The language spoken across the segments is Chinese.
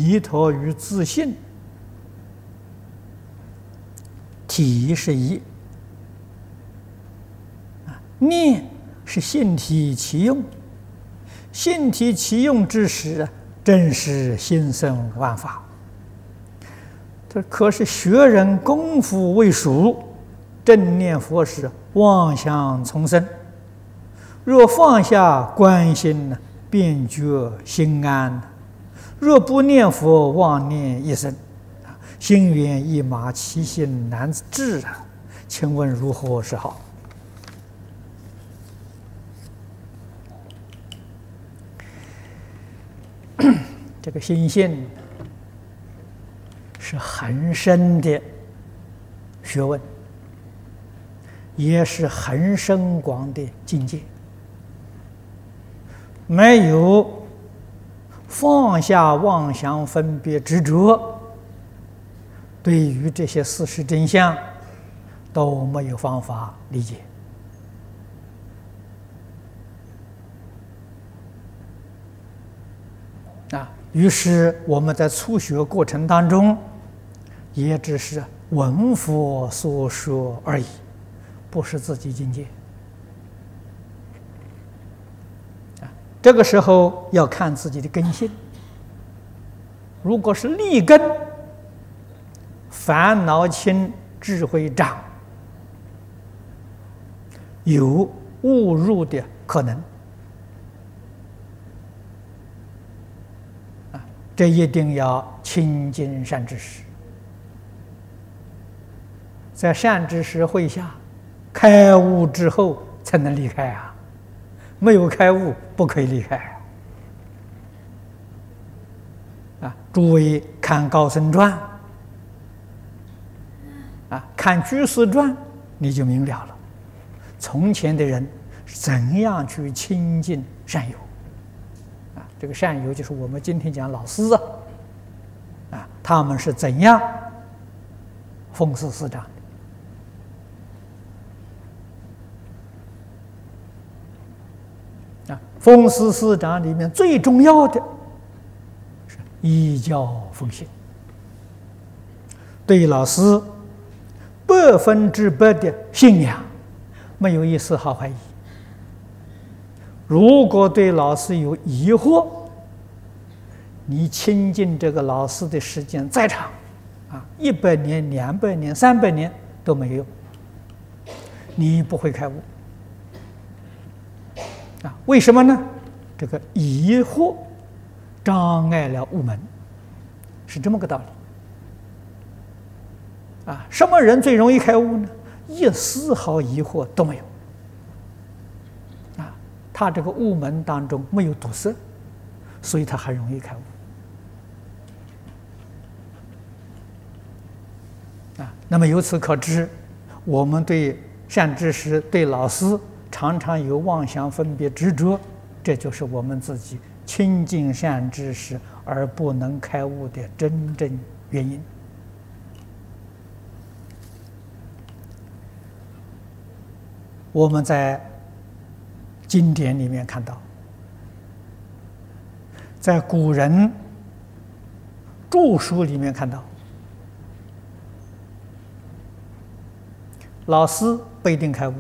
依托于自信，体是一，念是性体其用，性体其用之时，正是心生万法。这可是学人功夫未熟，正念佛时妄想丛生。若放下观心，便觉心安；若不念佛，妄念一生，心猿意马，其心难治啊！请问如何是好？这个心性是很深的学问，也是很深广的境界。没有放下妄想分别执着，对于这些事实真相都没有方法理解。于是我们在初学过程当中，也只是闻佛所说而已，不是自己境界。这个时候要看自己的根性。如果是利根，烦恼轻，智慧长，有误入的可能。这一定要亲近善知识，在善知识会下开悟之后才能离开啊！没有开悟不可以离开啊！诸位看高僧传看居士传，你就明了了。从前的人怎样去亲近善友？这个善友就是我们今天讲老师他们是怎样奉事师长的？奉事师长里面最重要的是依教奉行，对老师100%的信仰，没有一丝毫怀疑。如果对老师有疑惑，你亲近这个老师的时间再长，100年、200年、300年都没有，你不会开悟为什么呢？这个疑惑障碍了悟门，是这么个道理什么人最容易开悟呢？一丝毫疑惑都没有。他这个悟门当中没有堵塞，所以他很容易开悟那么由此可知，我们对善知识、对老师常常有妄想分别执着，这就是我们自己亲近善知识而不能开悟的真正原因。我们在经典里面看到，在古人著书里面看到，老师不一定开悟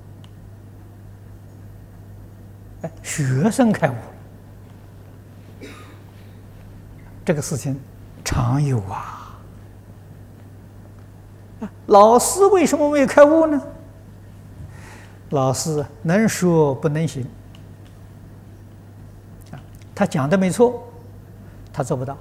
了，学生开悟，这个事情常有老师为什么没有开悟呢？老师能说不能行他讲的没错，他做不到。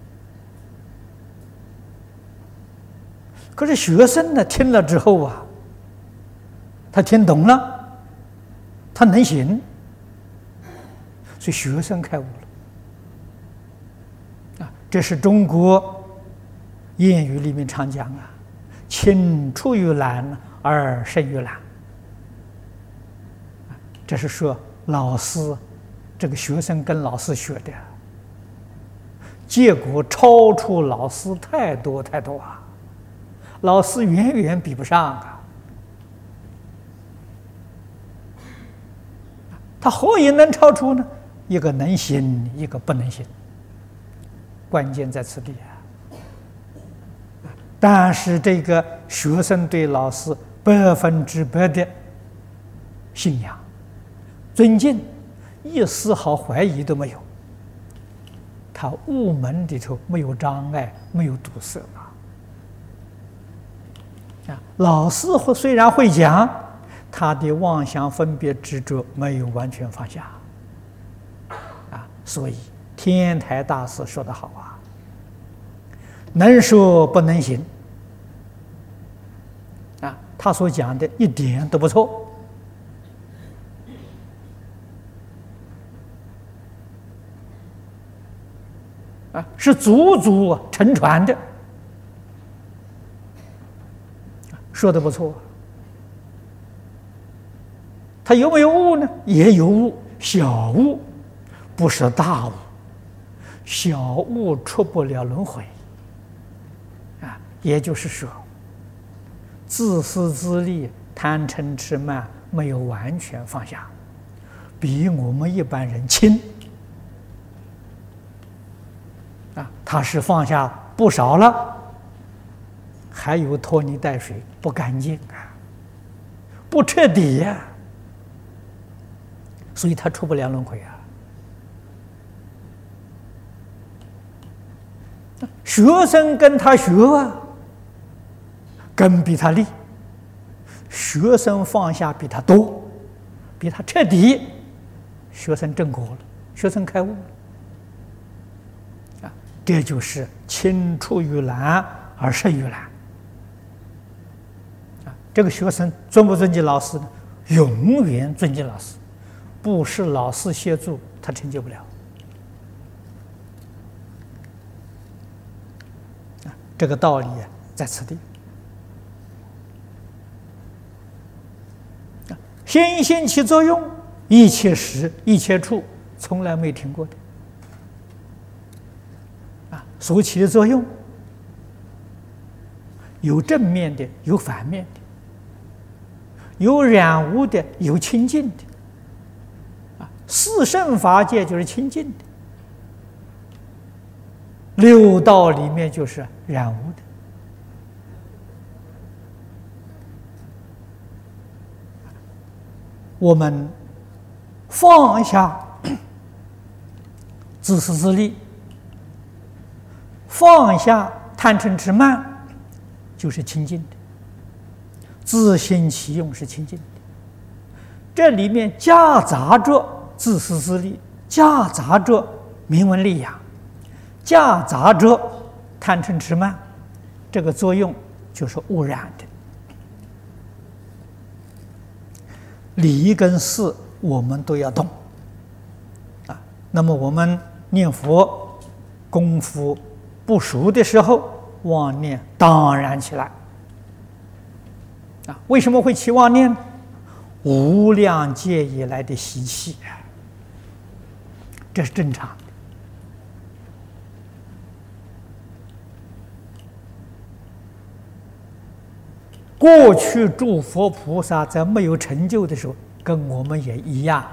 可是学生呢，听了之后他听懂了，他能行，所以学生开悟了这是中国谚语里面常讲青出于蓝而胜于蓝。这是说老师这个学生跟老师学的，结果超出老师太多太多老师远远比不上他何以能超出呢？一个能行，一个不能行关键在此地啊。但是这个学生对老师100%的信仰、尊敬，一丝毫怀疑都没有。他悟门里头没有障碍，没有堵塞老师虽然会讲，他的妄想分别执着没有完全放下所以天台大师说得好能说不能行他所讲的一点都不错是祖祖承传的，说的不错。他有没有悟呢？也有悟，小悟，不是大悟。小悟出不了轮回也就是说，自私自利、贪嗔痴慢没有完全放下，比我们一般人轻。他是放下不少了，还有拖泥带水，不干净不彻底所以他出不了轮回学生跟他学根比他利，学生放下比他多，比他彻底，学生正果了，学生开悟了这就是青出于蓝而胜于蓝这个学生尊不尊敬老师呢？永远尊敬老师，不是老师协助他成就不了这个道理在此地心性起作用，一切时一切处从来没听过的所起的作用有正面的，有反面的，有染污的，有清净的四圣法界就是清净的，六道里面就是染污的我们放下自私自利，放下贪嗔痴慢，就是清净的。自心其用是清净的，这里面夹杂着自私自利，夹杂着名闻利养，夹杂着贪嗔痴慢，这个作用就是污染的。理跟事我们都要懂那么我们念佛功夫不熟的时候，妄念当然起来为什么会起妄念？无量劫以来的习气这是正常的。过去诸佛菩萨在没有成就的时候，跟我们也一样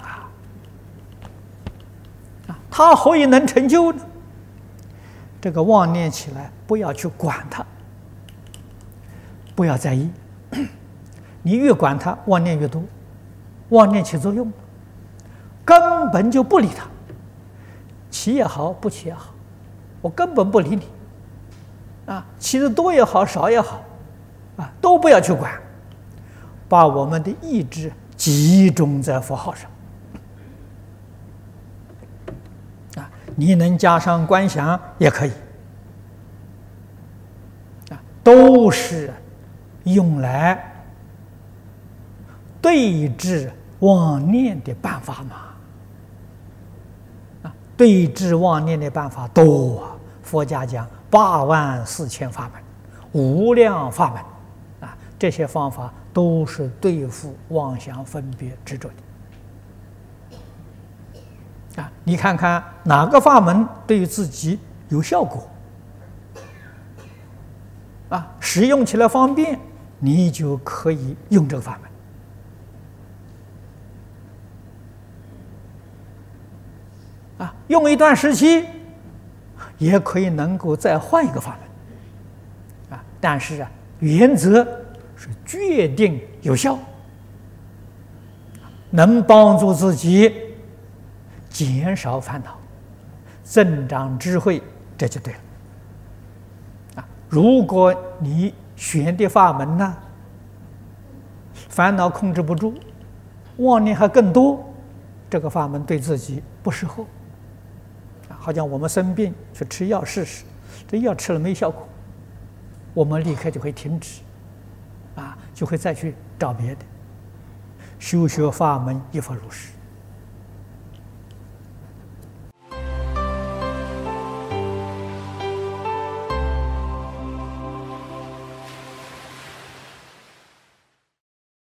他何以能成就呢？这个妄念起来，不要去管它，不要在意。你越管它，妄念越多，妄念起作用，根本就不理它，起也好，不起也好，我根本不理你起的多也好，少也好都不要去管，把我们的意志集中在佛号上你能加上观想也可以都是用来对治妄念的办法嘛对治妄念的办法多佛家讲84000法门，无量法门这些方法都是对付妄想分别执着的你看看哪个法门对于自己有效果使用起来方便，你就可以用这个法门用一段时期， 也可以能够再换一个法门，但是原则是决定有效，能帮助自己减少烦恼、增长智慧，这就对了。如果你选的法门呢，烦恼控制不住，妄念还更多，这个法门对自己不适合。好像我们生病去吃药试试，这药吃了没效果，我们立刻就会停止，就会再去找别的。修学法门亦复如是。